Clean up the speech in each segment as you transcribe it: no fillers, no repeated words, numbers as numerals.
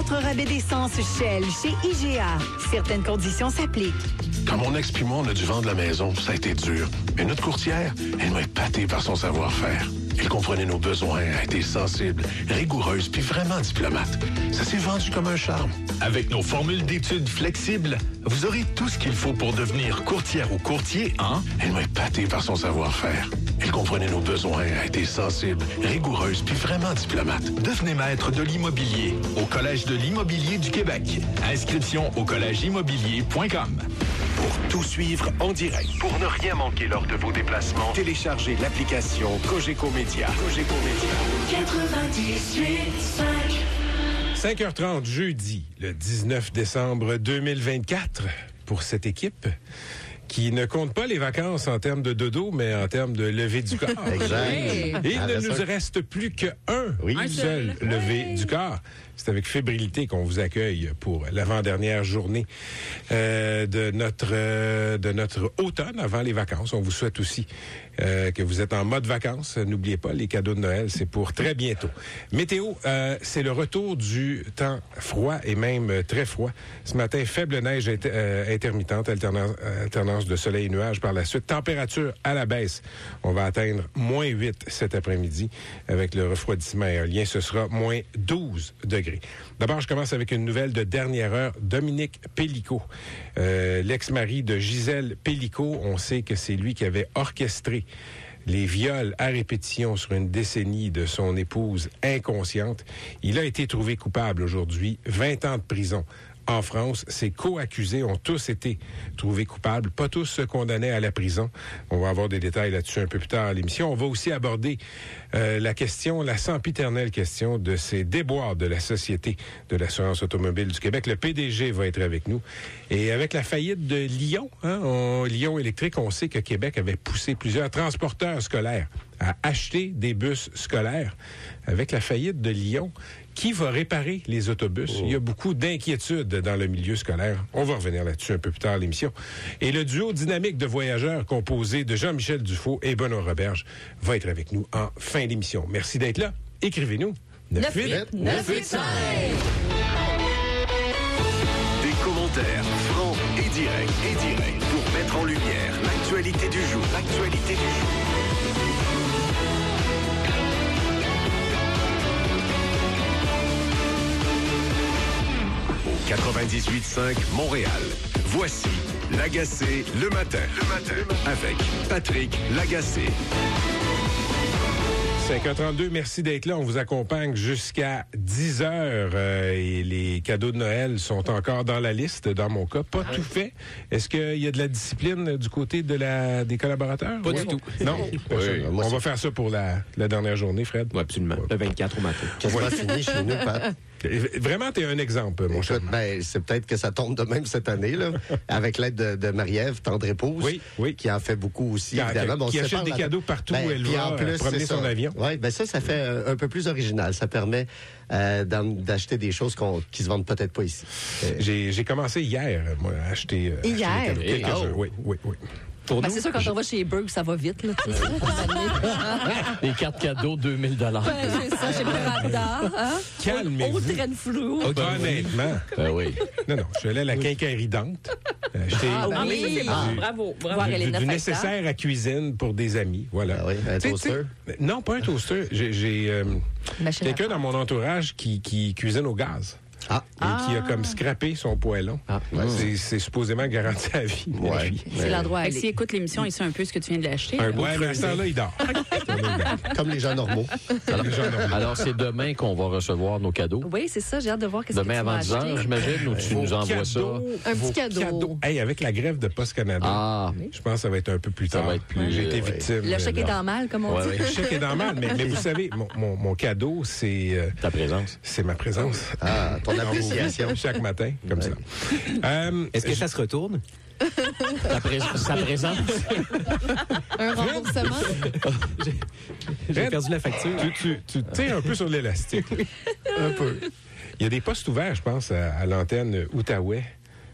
Autre rabais d'essence Shell chez IGA. Certaines conditions s'appliquent. Quand mon ex puis moi, on a dû vendre la maison, ça a été dur. Mais notre courtière, elle m'a épaté par son savoir-faire. Elle comprenait nos besoins, a été sensible, rigoureuse puis vraiment diplomate. Ça s'est vendu comme un charme. Avec nos formules d'études flexibles, vous aurez tout ce qu'il faut pour devenir courtière ou courtier en... Elle m'a épaté par son savoir-faire. Elle comprenait nos besoins, a été sensible, rigoureuse puis vraiment diplomate. Devenez maître de l'immobilier au Collège de l'immobilier du Québec. Inscription au collegeimmobilier.com. Pour tout suivre en direct, pour ne rien manquer lors de vos déplacements, téléchargez l'application Cogeco Média. Cogeco Média. 98.5. 5h30 jeudi, le 19 décembre 2024, pour cette équipe qui ne compte pas les vacances en termes de dodo, mais en termes de lever du corps. Exact. Et il ne nous reste plus qu'un seul lever du corps. C'est avec fébrilité qu'on vous accueille pour l'avant-dernière journée de notre automne avant les vacances. On vous souhaite aussi que vous êtes en mode vacances. N'oubliez pas, les cadeaux de Noël, c'est pour très bientôt. Météo, c'est le retour du temps froid et même très froid. Ce matin, faible neige intermittente, alternance de soleil et nuages par la suite. Température à la baisse. On va atteindre moins 8 cet après-midi. Avec le refroidissement aérien, ce sera moins 12 degrés. D'abord, je commence avec une nouvelle de dernière heure. Dominique Pélicaud, l'ex-mari de Gisèle Pélicaud, on sait que c'est lui qui avait orchestré les viols à répétition sur une décennie de son épouse inconsciente. Il a été trouvé coupable aujourd'hui, 20 ans de prison. En France, ses co-accusés ont tous été trouvés coupables, pas tous condamnés à la prison. On va avoir des détails là-dessus un peu plus tard à l'émission. On va aussi aborder la sempiternelle question de ces déboires de la Société de l'assurance automobile du Québec. Le PDG va être avec nous. Et avec la faillite de Lyon, Lyon Électrique, on sait que Québec avait poussé plusieurs transporteurs scolaires à acheter des bus scolaires. Avec la faillite de Lyon, qui va réparer les autobus? Il y a beaucoup d'inquiétudes dans le milieu scolaire. On va revenir là-dessus un peu plus tard à l'émission. Et le duo dynamique de voyageurs composé de Jean-Michel Dufault et Benoît Roberge va être avec nous en fin d'émission. Merci d'être là. Écrivez-nous. 98.5. Des commentaires francs et directs pour mettre en lumière l'actualité du jour. 98.5 Montréal. Voici Lagacé le matin. Avec Patrick Lagacé. 5h32, merci d'être là. On vous accompagne jusqu'à 10h et les cadeaux de Noël sont encore dans la liste, dans mon cas. Pas tout fait. Est-ce qu'il y a de la discipline du côté des collaborateurs? Pas du tout. Non? On va faire ça pour la dernière journée, Fred? Oui, absolument. Le 24 au matin. Quasiment fini chez nous, Pat. Vraiment, t'es un exemple, mon cher. Ben, c'est peut-être que ça tombe de même cette année, là, avec l'aide de Marie-Ève, tendre épouse, qui en fait beaucoup aussi, évidemment. Qui achète des cadeaux partout où elle va promener son avion. Oui, ben ça fait un peu plus original. Ça permet d'acheter des choses qui se vendent peut-être pas ici. J'ai commencé hier, moi, à acheter... Hier? Quelques-uns, oui. C'est sûr, quand on va chez Burke, ça va vite. Là, les cartes cadeaux, 2000 $. C'est ça, chez Prada. Calmez-vous. Au train de flou. Honnêtement. Oui. Non, je suis allé à la quincaillerie Dante. Mais ça, c'est bon. Bravo. Du nécessaire à cuisine pour des amis. Voilà. Ah oui, un toaster? Non, pas un toaster. J'ai quelqu'un dans mon entourage qui cuisine au gaz. Et qui a comme scrappé son poêlon. C'est supposément garanti à vie. C'est l'endroit à aller. S'il écoute l'émission, il sait un peu ce que tu viens de l'acheter. Mais à ce temps-là, il dort. Comme les gens normaux. Alors, c'est demain qu'on va recevoir nos cadeaux. Oui, c'est ça. J'ai hâte de voir qu'est-ce que tu vas vas acheter. Demain avant 10h, j'imagine, ou tu nous envoies ça? Un petit cadeau. Hey, avec la grève de Post Canada, je pense que ça va être un peu plus tard. Ça va être plus... J'ai été victime. Le chèque est dans le mal, comme on dit. Le chèque est dans le mal, mais vous savez, mon cadeau, c'est... Ta présence. C'est ma présence. Ton appréciation. Chaque matin, comme ça. Est-ce que ça se retourne? Sa présence. Un remboursement? J'ai perdu la facture. Tu tires un peu sur l'élastique. Un peu. Il y a des postes ouverts, je pense, à l'antenne Outaouais.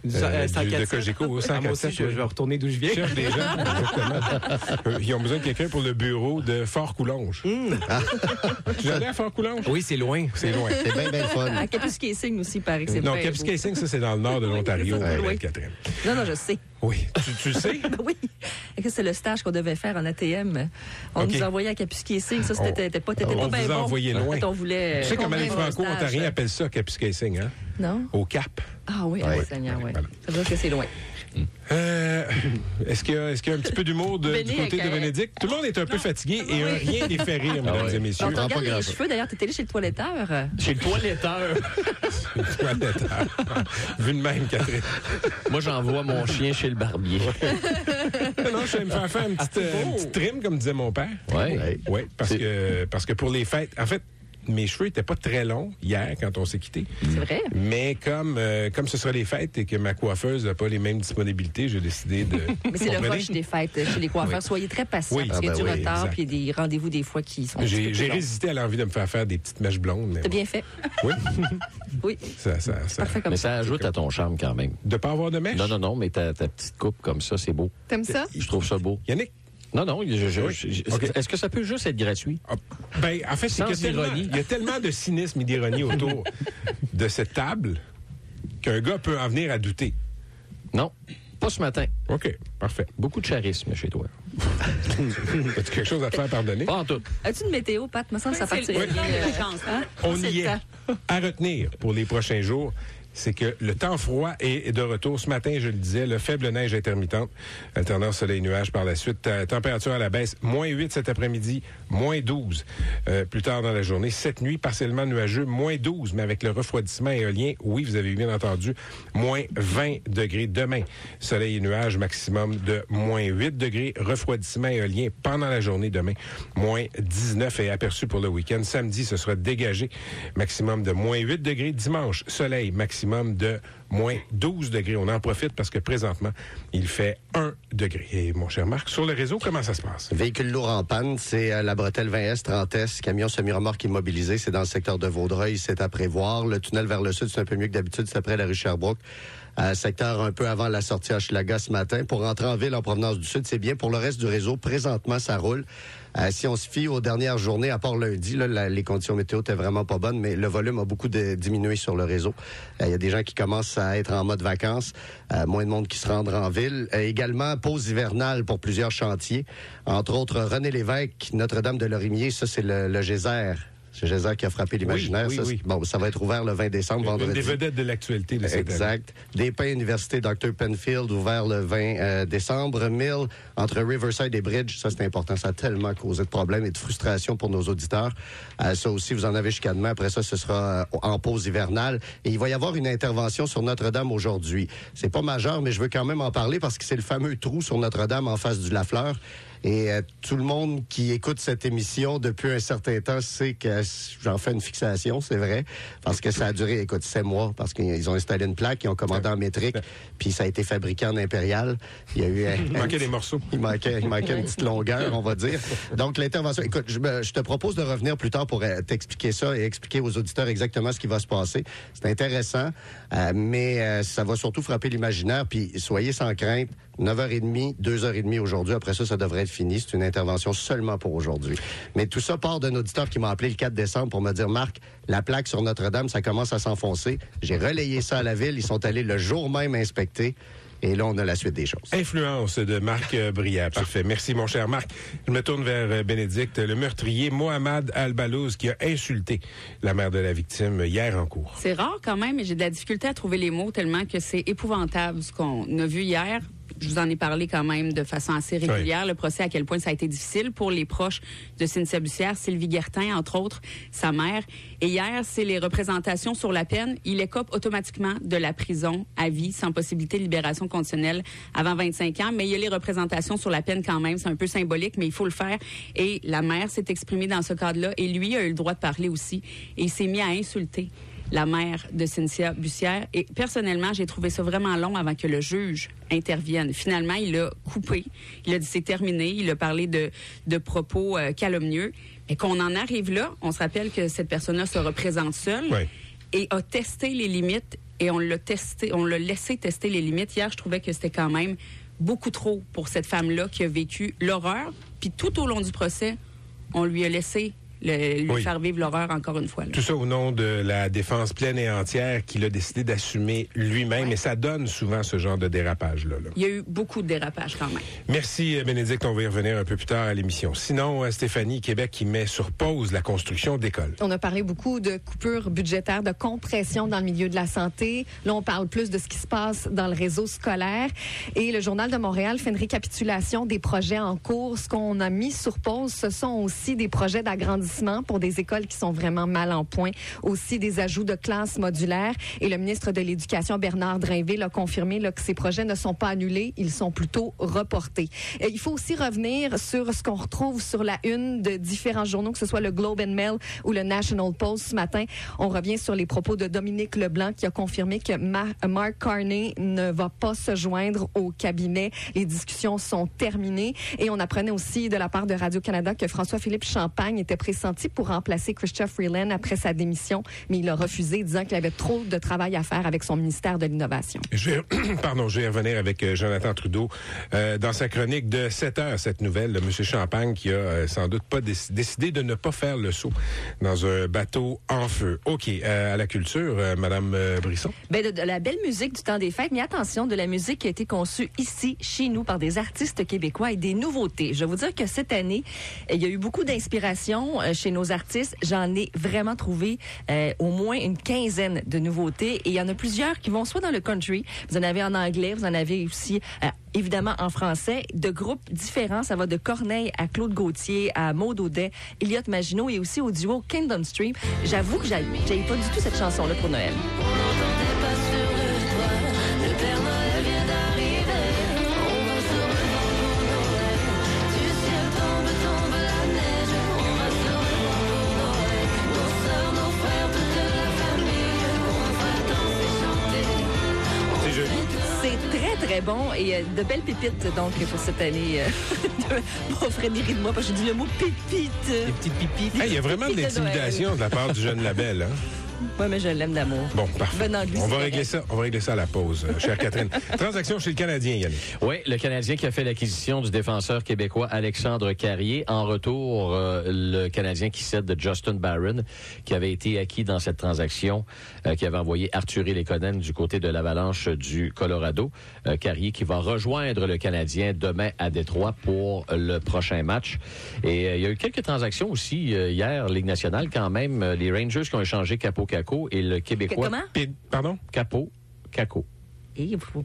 de Cogeco au 147. Moi aussi, je vais retourner d'où je viens. Cherche des gens, exactement. Ils ont besoin de quelqu'un pour le bureau de Fort-Coulonge. Tu es allé à Fort-Coulonge? Oui, c'est loin. C'est loin. C'est bien, bien fun. À Kapuskasing aussi, paraît que c'est Non, bien Kapuskasing, ça, c'est dans le nord de l'Ontario, Catherine. Non, je sais. Oui. Tu le sais? Oui. C'est le stage qu'on devait faire en ATM. On nous envoyait à Kapuskasing. Ça, t'étais pas bien bon. On vous a envoyé loin. On voulait... Tu sais comment les Franco-Ontariens appellent ça, Kapuskasing, hein? Non. Au Cap. Ah oui, Seigneur, oui. Ça veut dire que c'est loin. Est-ce qu'il y a un petit peu d'humour du côté de Bénédicte? Tout le monde est un peu fatigué et rien les fait rire, mesdames et messieurs. On regarde les cheveux, d'ailleurs, t'es allé chez le toiletteur. Chez le toiletteur. Vu de même, Catherine. Moi, j'envoie mon chien chez le barbier. Non, je vais me faire une petite trim, comme disait mon père. Oui, parce que pour les fêtes, en fait, mes cheveux n'étaient pas très longs hier quand on s'est quittés. C'est vrai. Mais comme ce sera les fêtes et que ma coiffeuse n'a pas les mêmes disponibilités, j'ai décidé de... Mais c'est le rush des fêtes chez les coiffeurs. Oui. Soyez très patients parce qu'il y a du retard puis il y a des rendez-vous des fois qui sont... J'ai résisté à l'envie de me faire des petites mèches blondes. T'as bien fait. Oui. Oui. Parfait comme ça ajoute à ton charme quand même. De ne pas avoir de mèches? Non, mais ta petite coupe comme ça, c'est beau. T'aimes ça? Je trouve ça beau. Yannick? Non, est-ce que ça peut juste être gratuit? En fait, c'est il y a tellement de cynisme et d'ironie autour de cette table qu'un gars peut en venir à douter. Non, pas ce matin. OK, parfait. Beaucoup de charisme chez toi. As-tu quelque chose à te faire pardonner? Pas en tout. As-tu une météo, Pat? Me semble que ça partirait bien. On y est. À retenir pour les prochains jours, c'est que le temps froid est de retour. Ce matin, je le disais, le faible neige intermittente, alternance soleil-nuage par la suite. Température à la baisse, -8 cet après-midi, -12 plus tard dans la journée. Cette nuit, partiellement nuageux, -12, mais avec le refroidissement éolien, oui, vous avez bien entendu, -20 degrés demain. Soleil et nuages, maximum de -8 degrés. Refroidissement éolien pendant la journée demain, -19 est aperçu pour le week-end. Samedi, ce sera dégagé, maximum de -8 degrés. Dimanche, soleil, maximum de -12 degrés. On en profite parce que présentement, il fait 1 degré. Et mon cher Marc, sur le réseau, comment ça se passe? Véhicule lourd en panne, c'est la bretelle 20S, 30S, camion semi-remorque immobilisé, c'est dans le secteur de Vaudreuil, c'est à prévoir. Le tunnel vers le sud, c'est un peu mieux que d'habitude, c'est après la rue Sherbrooke. Secteur un peu avant la sortie à Hochelaga ce matin. Pour rentrer en ville en provenance du sud, c'est bien. Pour le reste du réseau, présentement, ça roule. Si on se fie aux dernières journées, à part lundi, les conditions météo étaient vraiment pas bonnes, mais le volume a beaucoup diminué sur le réseau. Il y a des gens qui commencent à être en mode vacances, moins de monde qui se rendra en ville. Également, pause hivernale pour plusieurs chantiers. Entre autres, René Lévesque, Notre-Dame de Lorimier, ça c'est le geyser. C'est le geyser qui a frappé l'imaginaire. Oui. Bon, ça va être ouvert le 20 décembre, vendredi. Une des vedettes de l'actualité de cette année. Exact. Des Pins Université Dr. Penfield, ouvert le 20 décembre. Mill, entre Riverside et Bridge, ça c'est important. Ça a tellement causé de problèmes et de frustration pour nos auditeurs. Ça aussi, vous en avez jusqu'à demain. Après ça, ce sera en pause hivernale. Et il va y avoir une intervention sur Notre-Dame aujourd'hui. C'est pas majeur, mais je veux quand même en parler parce que c'est le fameux trou sur Notre-Dame en face du Lafleur. Et tout le monde qui écoute cette émission depuis un certain temps sait que j'en fais une fixation, c'est vrai, parce que ça a duré, 7 mois, parce qu'ils ont installé une plaque, ils ont commandé en métrique, puis ça a été fabriqué en impérial. Il y a eu il manquait des morceaux. Il manquait une petite longueur, on va dire. Donc l'intervention, écoute, je te propose de revenir plus tard pour t'expliquer ça et expliquer aux auditeurs exactement ce qui va se passer. C'est intéressant, mais ça va surtout frapper l'imaginaire, puis soyez sans crainte. 9h30, 2h30 aujourd'hui. Après ça, ça devrait être fini. C'est une intervention seulement pour aujourd'hui. Mais tout ça part d'un auditeur qui m'a appelé le 4 décembre pour me dire, Marc, la plaque sur Notre-Dame, ça commence à s'enfoncer. J'ai relayé ça à la ville. Ils sont allés le jour même inspecter. Et là, on a la suite des choses. Influence de Marc Briat. Parfait. Merci, mon cher Marc. Je me tourne vers Bénédicte. Le meurtrier Mohamed Al-Balouz qui a insulté la mère de la victime hier en cours. C'est rare quand même, mais j'ai de la difficulté à trouver les mots tellement que c'est épouvantable ce qu'on a vu hier. Je vous en ai parlé quand même de façon assez régulière, le procès, à quel point ça a été difficile pour les proches de Cynthia Bussière, Sylvie Guertin, entre autres, sa mère. Et hier, c'est les représentations sur la peine. Il écope automatiquement de la prison à vie, sans possibilité de libération conditionnelle avant 25 ans. Mais il y a les représentations sur la peine quand même. C'est un peu symbolique, mais il faut le faire. Et la mère s'est exprimée dans ce cadre-là. Et lui a eu le droit de parler aussi. Et il s'est mis à insulter la mère de Cynthia Bussière. Et personnellement, j'ai trouvé ça vraiment long avant que le juge intervienne. Finalement, il a coupé. Il a dit c'est terminé. Il a parlé de propos calomnieux. Et qu'on en arrive là, on se rappelle que cette personne-là se représente seule et a testé les limites et on l'a laissé tester les limites. Hier, je trouvais que c'était quand même beaucoup trop pour cette femme-là qui a vécu l'horreur. Puis tout au long du procès, on lui a laissé lui faire vivre l'horreur encore une fois. Là. Tout ça au nom de la défense pleine et entière qu'il a décidé d'assumer lui-même. Et ça donne souvent ce genre de dérapage-là. Il y a eu beaucoup de dérapages quand même. Merci, Bénédicte. On va y revenir un peu plus tard à l'émission. Sinon, Stéphanie, Québec qui met sur pause la construction d'écoles. On a parlé beaucoup de coupures budgétaires, de compression dans le milieu de la santé. Là, on parle plus de ce qui se passe dans le réseau scolaire. Et le Journal de Montréal fait une récapitulation des projets en cours. Ce qu'on a mis sur pause, ce sont aussi des projets d'agrandissement pour des écoles qui sont vraiment mal en point, aussi des ajouts de classes modulaires. Et le ministre de l'Éducation, Bernard Drinville, a confirmé que ces projets ne sont pas annulés, ils sont plutôt reportés. Et il faut aussi revenir sur ce qu'on retrouve sur la une de différents journaux, que ce soit le Globe and Mail ou le National Post ce matin. On revient sur les propos de Dominique Leblanc qui a confirmé que Mark Carney ne va pas se joindre au cabinet. Les discussions sont terminées. Et on apprenait aussi de la part de Radio-Canada que François-Philippe Champagne était pressenti pour remplacer Chrystia Freeland après sa démission, mais il a refusé, disant qu'il avait trop de travail à faire avec son ministère de l'Innovation. Je vais y revenir avec Jonathan Trudeau dans sa chronique de 7 heures, cette nouvelle de M. Champagne qui a sans doute pas décidé de ne pas faire le saut dans un bateau en feu. OK, à la culture, Madame Brisson. De la belle musique du temps des fêtes, mais attention, de la musique qui a été conçue ici, chez nous, par des artistes québécois et des nouveautés. Je vais vous dire que cette année, il y a eu beaucoup d'inspiration chez nos artistes. J'en ai vraiment trouvé au moins une quinzaine de nouveautés. Et il y en a plusieurs qui vont soit dans le country, vous en avez en anglais, vous en avez aussi évidemment en français, de groupes différents. Ça va de Corneille à Claude Gauthier, à Maud Audet, Elliott Maginot et aussi au duo Kingdom Stream. J'avoue que j'avais pas du tout cette chanson-là pour Noël. Très bon et de belles pépites donc pour cette année. Mon frère rit de moi parce que j'ai dit le mot pépite. Des petites pépites. Il y a vraiment de l'intimidation de la part du jeune label. Hein? Oui, mais je l'aime d'amour. Bon, parfait. On va régler ça à la pause, chère Catherine. Transaction chez le Canadien, Yannick. Oui, le Canadien qui a fait l'acquisition du défenseur québécois Alexandre Carrier. En retour, le Canadien qui cède de Justin Barron, qui avait été acquis dans cette transaction, qui avait envoyé Arthur Lekonen du côté de l'Avalanche du Colorado. Carrier qui va rejoindre le Canadien demain à Détroit pour le prochain match. Et il y a eu quelques transactions aussi hier, Ligue nationale quand même. Les Rangers qui ont échangé Capo Caco et le Québécois... Comment? Pardon? Capo Caco. Il faut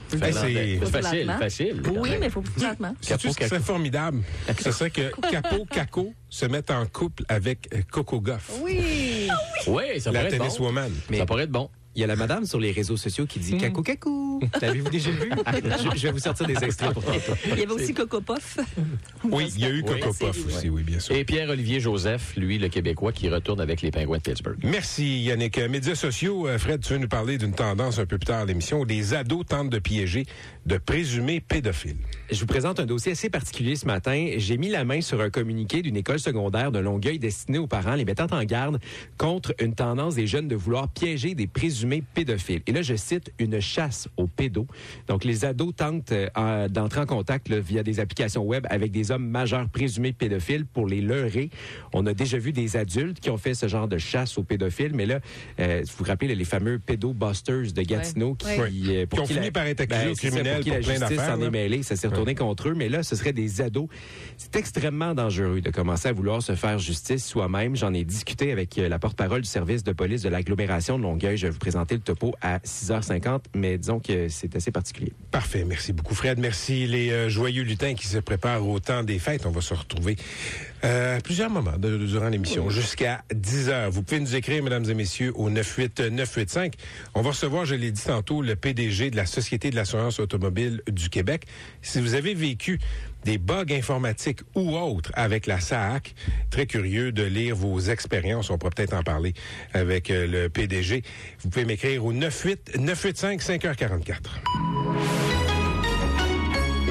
Facile. Oui, mais il faut plus lentement. C'est formidable. Ce serait que Capo Caco se mette en couple avec Coco Gauff. Oui! Oui, ça pourrait être bon. La tenniswoman. Ça pourrait être bon. Il y a la madame sur les réseaux sociaux qui dit cacou cacou. L'avez-vous déjà vu? Je vais vous sortir des extraits pour tantôt. Il y avait aussi Coco Puff. Oui, il y a eu Coco Puff aussi, oui, bien sûr. Et Pierre-Olivier Joseph, lui, le Québécois, qui retourne avec les Penguins de Pittsburgh. Merci, Yannick. Médias sociaux, Fred, tu veux nous parler d'une tendance un peu plus tard à l'émission où des ados tentent de piéger de présumés pédophiles. Je vous présente un dossier assez particulier ce matin. J'ai mis la main sur un communiqué d'une école secondaire de Longueuil destiné aux parents, les mettant en garde contre une tendance des jeunes de vouloir piéger des présumés pédophiles. Et là, je cite une chasse aux pédos. Donc, les ados tentent d'entrer en contact via des applications web avec des hommes majeurs présumés pédophiles pour les leurrer. On a déjà vu des adultes qui ont fait ce genre de chasse aux pédophiles, mais là, vous vous rappelez les fameux pédobusters de Gatineau qui ont fini par être accusés aux criminels pour plein d'affaires. S'en est mêlé, ça s'est retourné contre eux, mais là, ce serait des ados. C'est extrêmement dangereux de commencer à vouloir se faire justice soi-même. J'en ai discuté avec la porte-parole du service de police de l'agglomération de Longueuil. Je vais vous présenter le topo à 6h50, mais disons que c'est assez particulier. Parfait. Merci beaucoup, Fred. Merci les joyeux lutins qui se préparent au temps des fêtes. On va se retrouver à plusieurs moments durant l'émission, jusqu'à 10h. Vous pouvez nous écrire, mesdames et messieurs, au 98985. On va recevoir, je l'ai dit tantôt, le PDG de la Société de l'assurance automobile du Québec. Si vous avez vécu des bugs informatiques ou autres avec la SAAC, très curieux de lire vos expériences. On pourra peut-être en parler avec le PDG. Vous pouvez m'écrire au 985-5h44.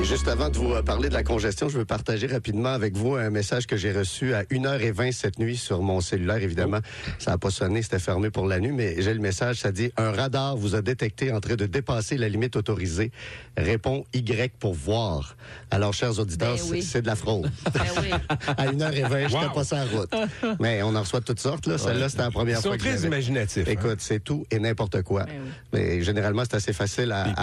Juste avant de vous parler de la congestion, je veux partager rapidement avec vous un message que j'ai reçu à 1h20 cette nuit sur mon cellulaire. Évidemment, ça n'a pas sonné, c'était fermé pour la nuit, mais j'ai le message, ça dit « Un radar vous a détecté en train de dépasser la limite autorisée. Répond Y pour voir. » Alors, chers auditeurs, c'est de la fraude. À 1h20, je n'étais pas sur la route. Mais on en reçoit de toutes sortes. Là. Celle-là, c'était la première fois que Ils sont très imaginatifs. Écoute, c'est tout et n'importe quoi. Mais généralement, c'est assez facile à